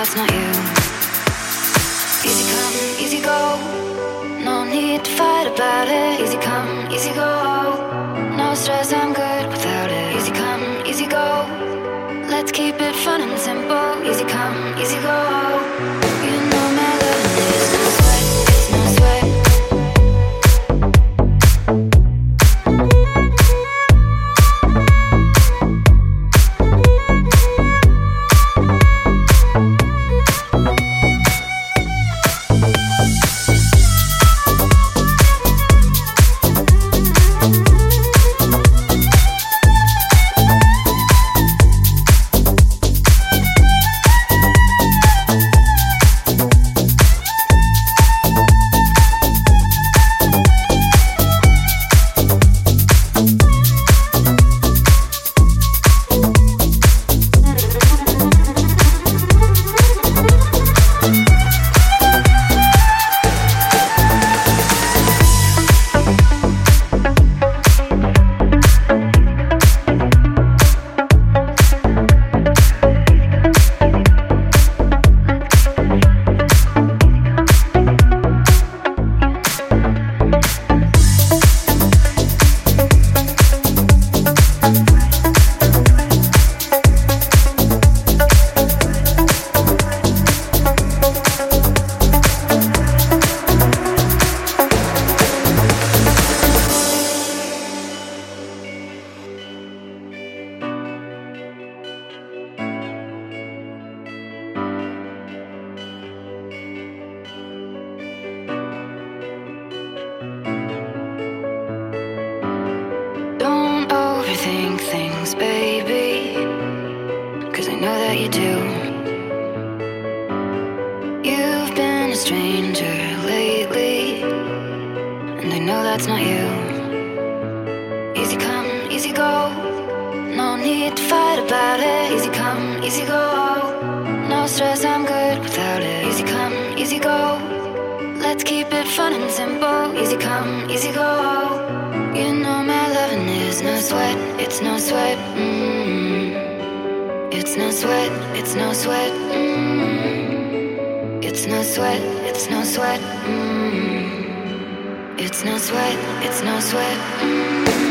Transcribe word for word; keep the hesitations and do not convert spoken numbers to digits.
that's not you. Easy come, easy go. No need to fight about it. Easy come, easy go. No stress, I'm good without it. Easy come, easy go. Let's keep it fun and simple. Easy come, easy go. You know my love is no sweat, it's no sweat. Overthink things, baby, 'cause I know that you do. You've been a stranger lately, and I know that's not you. Easy come, easy go. No need to fight about it. Easy come, easy go. No stress, I'm good without it. Easy come, easy go. Let's keep it fun and simple. Easy come, easy go. You know my loving is no sweat, it's no sweat. Mm. It's no sweat, it's no sweat. Mm. It's no sweat, it's no sweat. Mm. It's no sweat, it's no sweat. Mm.